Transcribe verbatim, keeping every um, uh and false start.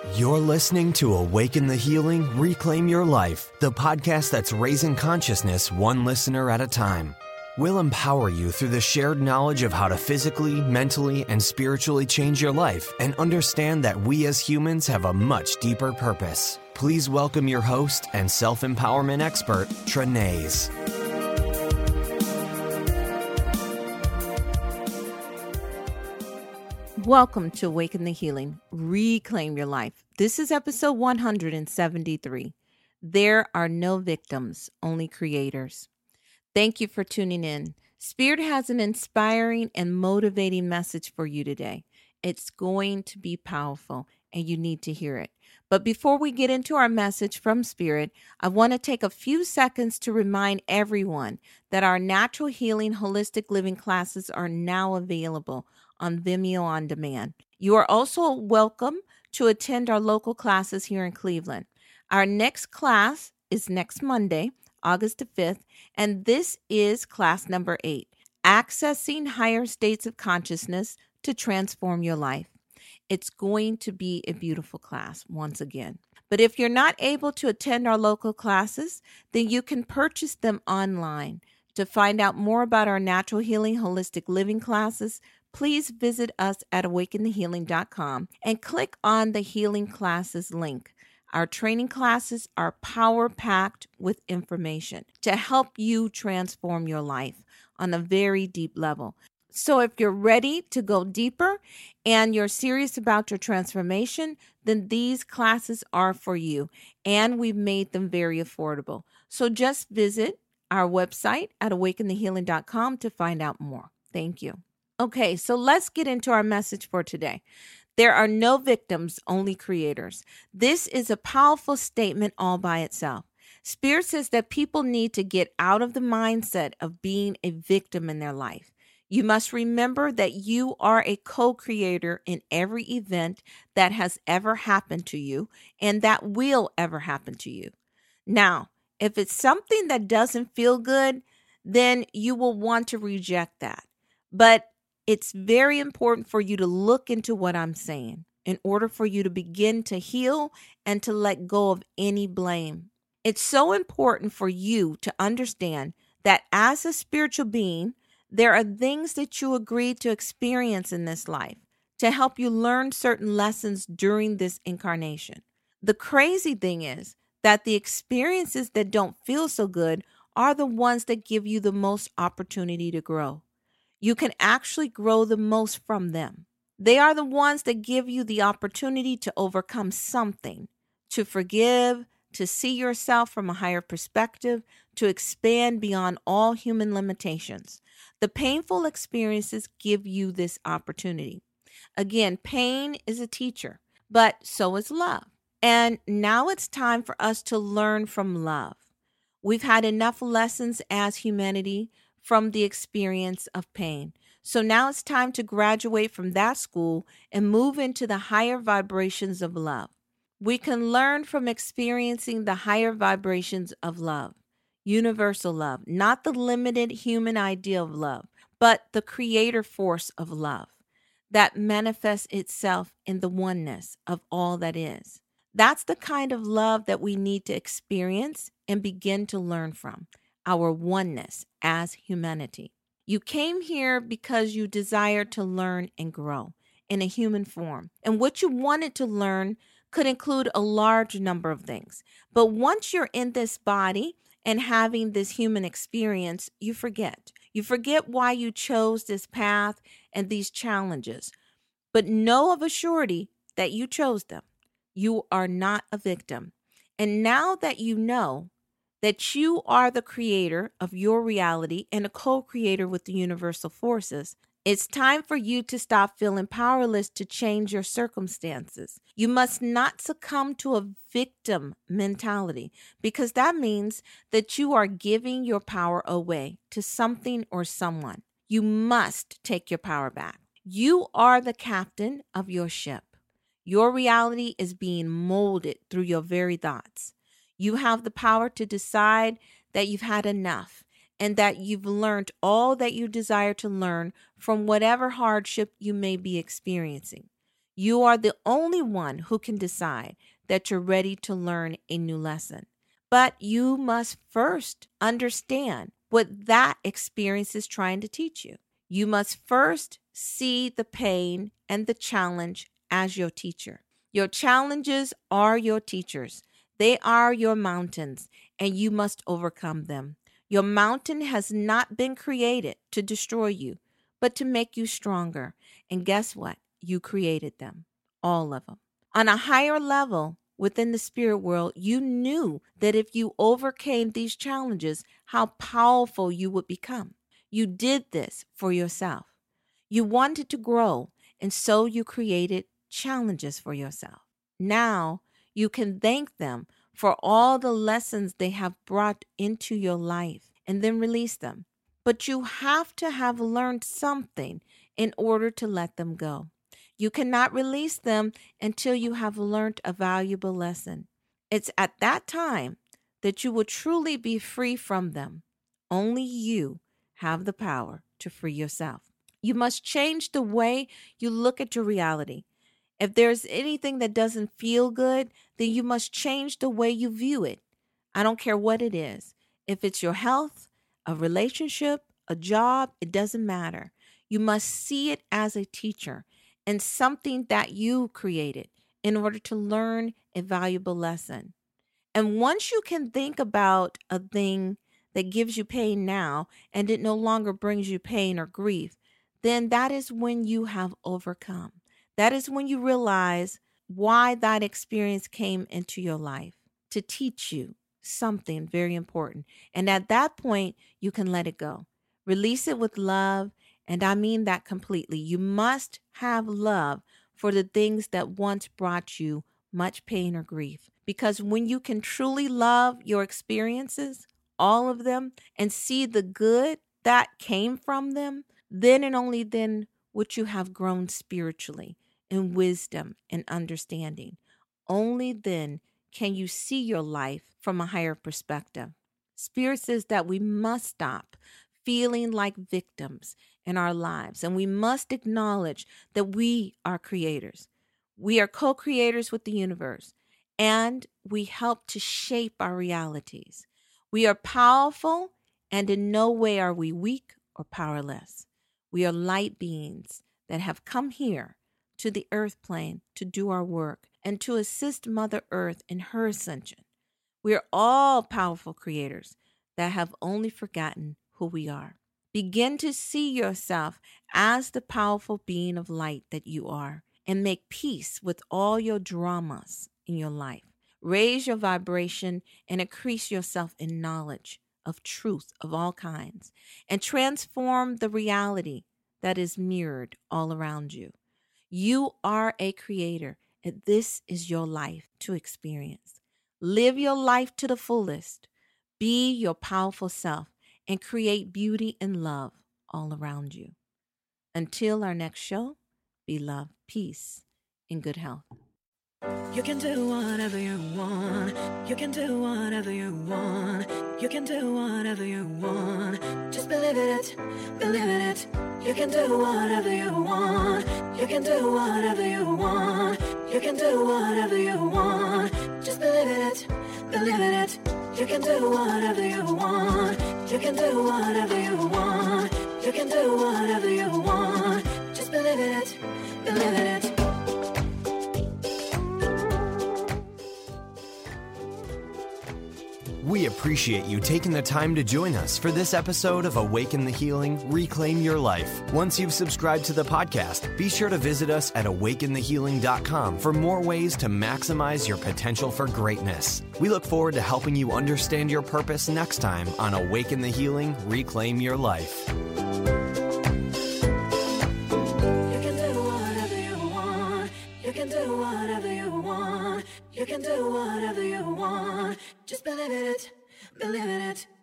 You're listening to Awaken the Healing, Reclaim Your Life, the podcast that's raising consciousness one listener at a time. We'll empower you through the shared knowledge of how to physically, mentally, and spiritually change your life and understand that we as humans have a much deeper purpose. Please welcome your host and self-empowerment expert, Trenaise. Welcome to Awaken the Healing, Reclaim Your Life. This is episode one hundred seventy-three. There are no victims, only creators. Thank you for tuning in. Spirit has an inspiring and motivating message for you today. It's going to be powerful and you need to hear it. But before we get into our message from Spirit, I want to take a few seconds to remind everyone that our natural healing holistic living classes are now available on Vimeo On Demand. You are also welcome to attend our local classes here in Cleveland. Our next class is next Monday, August the fifth, and this is class number eight, Accessing Higher States of Consciousness to Transform Your Life. It's going to be a beautiful class once again. But if you're not able to attend our local classes, then you can purchase them online. To find out more about our natural healing holistic living classes, please visit us at awaken the healing dot com and click on the healing classes link. Our training classes are power-packed with information to help you transform your life on a very deep level. So if you're ready to go deeper and you're serious about your transformation, then these classes are for you, and we've made them very affordable. So just visit our website at awaken the healing dot com to find out more. Thank you. Okay, so let's get into our message for today. There are no victims, only creators. This is a powerful statement all by itself. Spirit says that people need to get out of the mindset of being a victim in their life. You must remember that you are a co-creator in every event that has ever happened to you and that will ever happen to you. Now, if it's something that doesn't feel good, then you will want to reject that. But it's very important for you to look into what I'm saying in order for you to begin to heal and to let go of any blame. It's so important for you to understand that as a spiritual being, there are things that you agreed to experience in this life to help you learn certain lessons during this incarnation. The crazy thing is that the experiences that don't feel so good are the ones that give you the most opportunity to grow. You can actually grow the most from them. They are the ones that give you the opportunity to overcome something, to forgive, to see yourself from a higher perspective, to expand beyond all human limitations. The painful experiences give you this opportunity. Again, pain is a teacher, but so is love. And now it's time for us to learn from love. We've had enough lessons as humanity from the experience of pain. So now it's time to graduate from that school and move into the higher vibrations of love. We can learn from experiencing the higher vibrations of love, universal love, not the limited human idea of love, but the creator force of love that manifests itself in the oneness of all that is. That's the kind of love that we need to experience and begin to learn from. Our oneness as humanity. You came here because you desired to learn and grow in a human form. And what you wanted to learn could include a large number of things. But once you're in this body and having this human experience, you forget. You forget why you chose this path and these challenges. But know of a surety that you chose them. You are not a victim. And now that you know that you are the creator of your reality and a co-creator with the universal forces, it's time for you to stop feeling powerless to change your circumstances. You must not succumb to a victim mentality, because that means that you are giving your power away to something or someone. You must take your power back. You are the captain of your ship. Your reality is being molded through your very thoughts. You have the power to decide that you've had enough and that you've learned all that you desire to learn from whatever hardship you may be experiencing. You are the only one who can decide that you're ready to learn a new lesson. But you must first understand what that experience is trying to teach you. You must first see the pain and the challenge as your teacher. Your challenges are your teachers. They are your mountains, and you must overcome them. Your mountain has not been created to destroy you, but to make you stronger. And guess what? You created them, all of them. On a higher level, within the spirit world, you knew that if you overcame these challenges, how powerful you would become. You did this for yourself. You wanted to grow, and so you created challenges for yourself. Now you can thank them for all the lessons they have brought into your life and then release them. But you have to have learned something in order to let them go. You cannot release them until you have learned a valuable lesson. It's at that time that you will truly be free from them. Only you have the power to free yourself. You must change the way you look at your reality. If there's anything that doesn't feel good, then you must change the way you view it. I don't care what it is. If it's your health, a relationship, a job, it doesn't matter. You must see it as a teacher and something that you created in order to learn a valuable lesson. And once you can think about a thing that gives you pain now and it no longer brings you pain or grief, then that is when you have overcome. That is when you realize why that experience came into your life, to teach you something very important. And at that point, you can let it go. Release it with love. And I mean that completely. You must have love for the things that once brought you much pain or grief. Because when you can truly love your experiences, all of them, and see the good that came from them, then and only then would you have grown spiritually in wisdom and understanding. Only then can you see your life from a higher perspective. Spirit says that we must stop feeling like victims in our lives, and we must acknowledge that we are creators. We are co-creators with the universe, and we help to shape our realities. We are powerful, and in no way are we weak or powerless. We are light beings that have come here to the earth plane to do our work and to assist Mother Earth in her ascension. We are all powerful creators that have only forgotten who we are. Begin to see yourself as the powerful being of light that you are, and make peace with all your dramas in your life. Raise your vibration and increase yourself in knowledge of truth of all kinds, and transform the reality that is mirrored all around you. You are a creator, and this is your life to experience. Live your life to the fullest. Be your powerful self and create beauty and love all around you. Until our next show, be love, peace, and good health. You can do whatever you want. You can do whatever you want. You can do whatever you want. Just believe it, believe it. You can do whatever you want. You can do whatever you want. You can do whatever you want. Just believe it, believe it. You can do whatever you want. You can do whatever you want. You can do whatever you want. Just believe it, believe it. We appreciate you taking the time to join us for this episode of Awaken the Healing, Reclaim Your Life. Once you've subscribed to the podcast, be sure to visit us at awaken the healing dot com for more ways to maximize your potential for greatness. We look forward to helping you understand your purpose next time on Awaken the Healing, Reclaim Your Life. You can do whatever you want. You can do whatever you want. You can do whatever you want. Just believe it, believe it.